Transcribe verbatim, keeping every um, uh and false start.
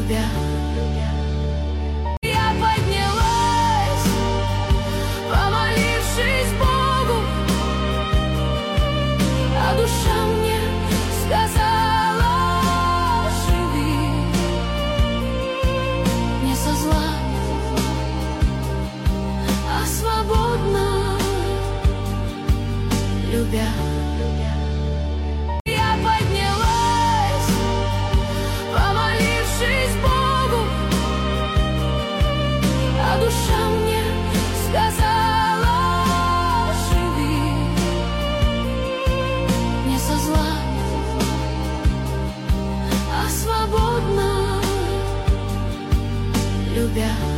любя. Я поднялась, помолившись Богу, а душа мне сказала: живи не со зла, а свободно любя. Я поднялась, помолившись Богу, а душа мне сказала: живи не со зла, а свободно любя.